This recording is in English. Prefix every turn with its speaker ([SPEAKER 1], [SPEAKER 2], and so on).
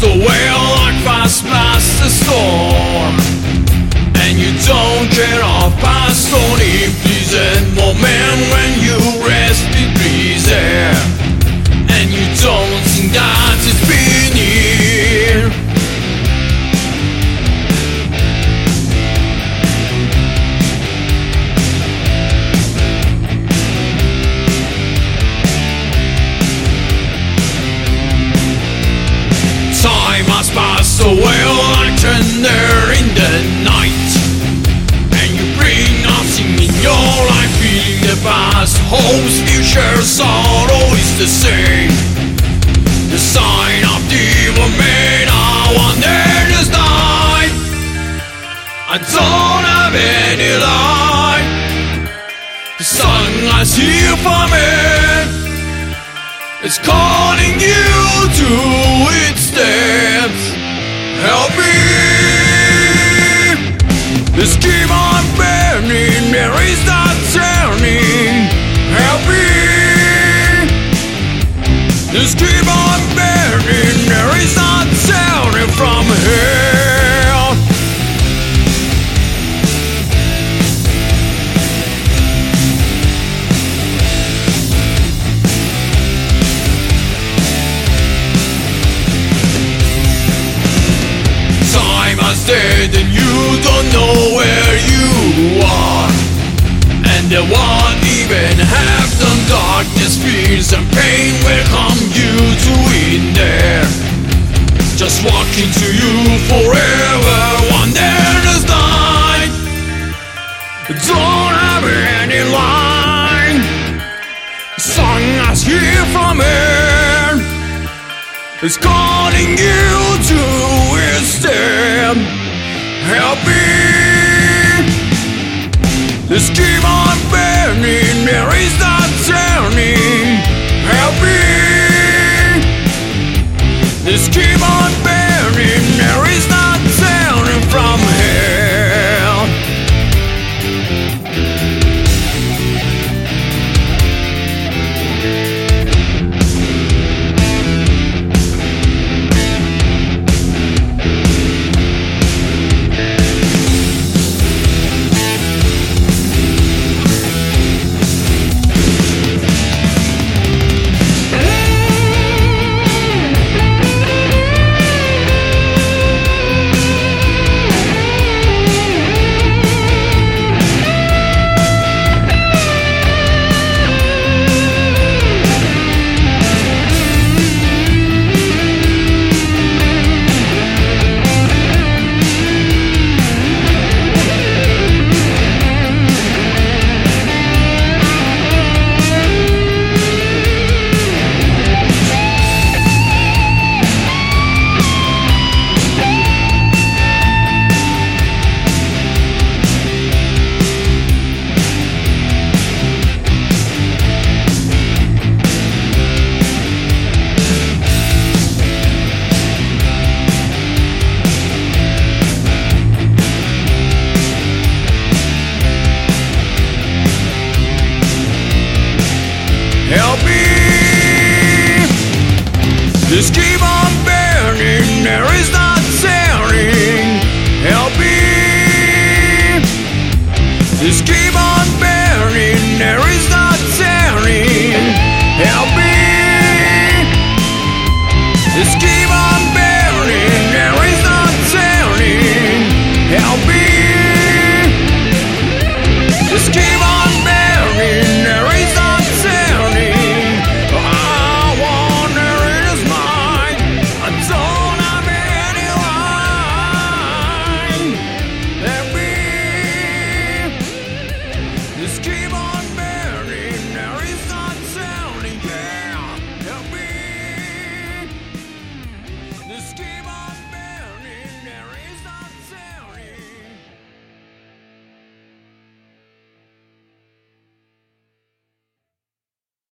[SPEAKER 1] away like fast past the storm, and you don't care of past only pleasant moment when you rest in peace there, and you don't think that it's been here. Time has passed away like thunder in the night, and you bring nothing in your life, feeling the past, hopes, future, sorrow is the same. The sign of the evil man, I wonder this night. I don't have any light. The sun I see for me, it's calling you to its steps. Help me. This keep on burning, there is not turning. Help me. This keep on burning, there is not turning from hell. Dead and you don't know where you are, and the one even have done darkness, fears and pain welcome you to in there. Just walking to you forever, wonders night. Don't have any line. Song us here from here, it's calling you to its step. Help me. This keep on burning, there is not turning. Help me. This keep on burning, there is not turning from hell. Help me. This keep on burning, there is no